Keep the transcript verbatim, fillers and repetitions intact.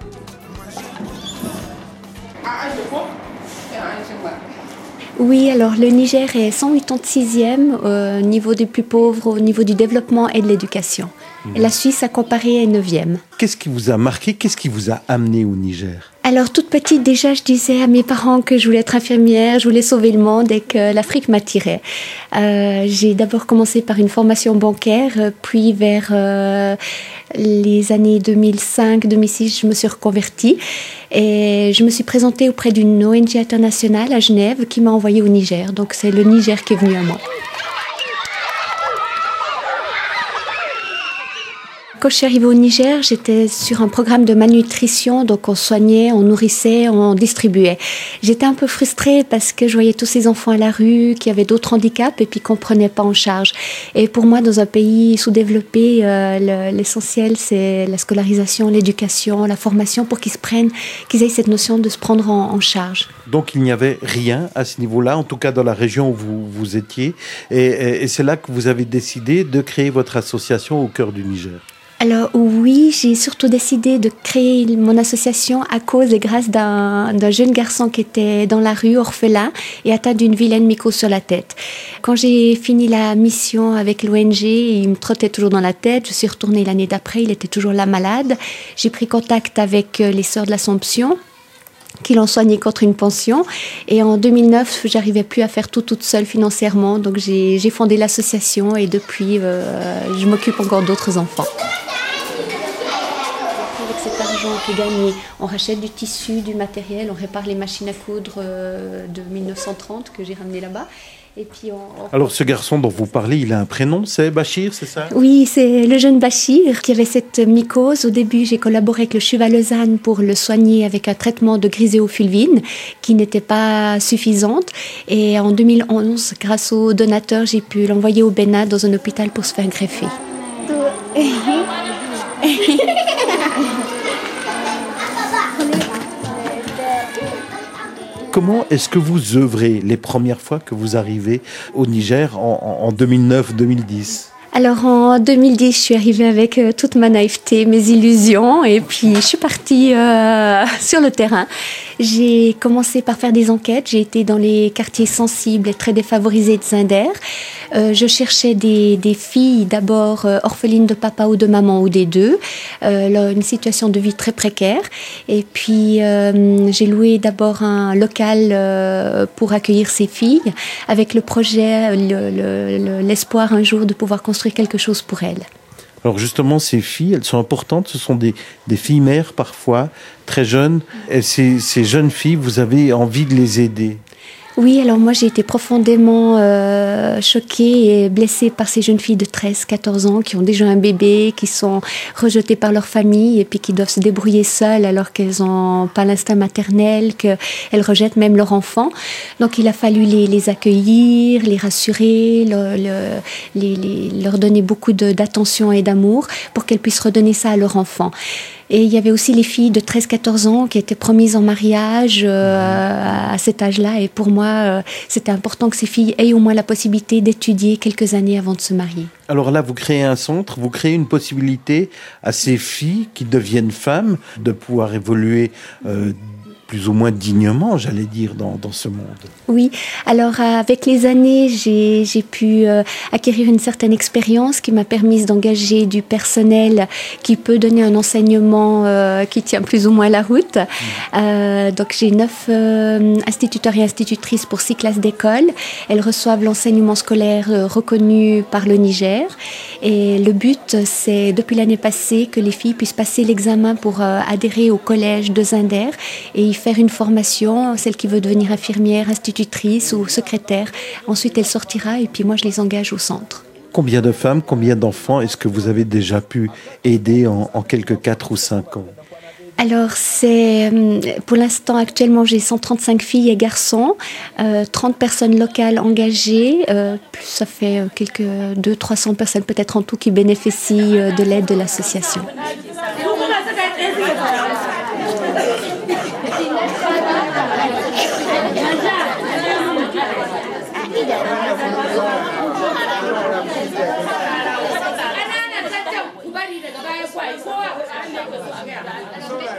Oui, alors le Niger est cent quatre-vingt-sixième au niveau des plus pauvres, au niveau du développement et de l'éducation. Mmh. Et la Suisse, à comparer, est neuvième. Qu'est-ce qui vous a marqué? Qu'est-ce qui vous a amené au Niger? Alors, toute petite, déjà, je disais à mes parents que je voulais être infirmière, je voulais sauver le monde et que l'Afrique m'attirait. Euh, j'ai d'abord commencé par une formation bancaire, puis vers euh, les années deux mille cinq deux mille six, je me suis reconvertie et je me suis présentée auprès d'une O N G internationale à Genève qui m'a envoyée au Niger. Donc, c'est le Niger qui est venu à moi. Quand je suis arrivée au Niger, j'étais sur un programme de malnutrition, donc on soignait, on nourrissait, on distribuait. J'étais un peu frustrée parce que je voyais tous ces enfants à la rue qui avaient d'autres handicaps et puis qu'on ne prenait pas en charge. Et pour moi, dans un pays sous-développé, euh, l'essentiel, c'est la scolarisation, l'éducation, la formation pour qu'ils se prennent, qu'ils aient cette notion de se prendre en, en charge. Donc il n'y avait rien à ce niveau-là, en tout cas dans la région où vous, vous étiez. Et, et, et c'est là que vous avez décidé de créer votre association au cœur du Niger. Alors oui, j'ai surtout décidé de créer mon association à cause et grâce d'un, d'un jeune garçon qui était dans la rue, orphelin, et atteint d'une vilaine mycose sur la tête. Quand j'ai fini la mission avec l'O N G, il me trottait toujours dans la tête. Je suis retournée l'année d'après, il était toujours là malade. J'ai pris contact avec les Sœurs de l'Assomption, qui l'ont soigné contre une pension. Et en deux mille neuf, j'arrivais plus à faire tout toute seule financièrement. Donc j'ai, j'ai fondé l'association et depuis, euh, je m'occupe encore d'autres enfants. Cet argent qui est gagné, on rachète du tissu, du matériel, on répare les machines à coudre de mille neuf cent trente que j'ai ramenées là-bas. Et puis on, on... Alors ce garçon dont vous parlez, il a un prénom, c'est Bachir, c'est ça? Oui, c'est le jeune Bachir qui avait cette mycose. Au début, j'ai collaboré avec le C H U Val-Lausanne pour le soigner avec un traitement de griséofulvine qui n'était pas suffisante. Et en deux mille onze, grâce aux donateurs, j'ai pu l'envoyer au Bénin dans un hôpital pour se faire greffer. Comment est-ce que vous œuvrez les premières fois que vous arrivez au Niger en, en deux mille neuf deux mille dix? Alors en deux mille dix, je suis arrivée avec euh, toute ma naïveté, mes illusions, et puis je suis partie euh, sur le terrain. J'ai commencé par faire des enquêtes. J'ai été dans les quartiers sensibles et très défavorisés de Zinder. Euh, je cherchais des, des filles, d'abord euh, orphelines de papa ou de maman ou des deux, euh, une situation de vie très précaire. Et puis euh, j'ai loué d'abord un local euh, pour accueillir ces filles, avec le projet, le, le, le, l'espoir un jour de pouvoir construire quelque chose pour elles. Alors justement, ces filles, elles sont importantes. Ce sont des, des filles mères parfois, très jeunes. Et ces, ces jeunes filles, vous avez envie de les aider. Oui, alors moi j'ai été profondément euh, choquée et blessée par ces jeunes filles de treize quatorze ans qui ont déjà un bébé, qui sont rejetées par leur famille et puis qui doivent se débrouiller seules alors qu'elles n'ont pas l'instinct maternel, qu'elles rejettent même leur enfant. Donc il a fallu les, les accueillir, les rassurer, le, le, les, les, leur donner beaucoup de, d'attention et d'amour pour qu'elles puissent redonner ça à leur enfant. Et il y avait aussi les filles de treize quatorze ans qui étaient promises en mariage euh, à cet âge-là. Et pour moi, euh, c'était important que ces filles aient au moins la possibilité d'étudier quelques années avant de se marier. Alors là, vous créez un centre, vous créez une possibilité à ces filles qui deviennent femmes de pouvoir évoluer euh, plus ou moins dignement, j'allais dire, dans, dans ce monde. Oui, alors avec les années, j'ai, j'ai pu euh, acquérir une certaine expérience qui m'a permis d'engager du personnel qui peut donner un enseignement euh, qui tient plus ou moins la route. Mmh. Euh, donc j'ai neuf euh, instituteurs et institutrices pour six classes d'école. Elles reçoivent l'enseignement scolaire euh, reconnu par le Niger. Et le but, c'est depuis l'année passée que les filles puissent passer l'examen pour euh, adhérer au collège de Zinder et y faire une formation, celle qui veut devenir infirmière, institutrice ou secrétaire. Ensuite, elle sortira et puis moi, je les engage au centre. Combien de femmes, combien d'enfants est-ce que vous avez déjà pu aider en, en quelques quatre ou cinq ans? Alors, c'est, pour l'instant, actuellement, j'ai cent trente-cinq filles et garçons, euh, trente personnes locales engagées, euh, plus ça fait quelques deux cents à trois cents personnes peut-être en tout qui bénéficient de l'aide de l'association. Bari daga baya kwa ko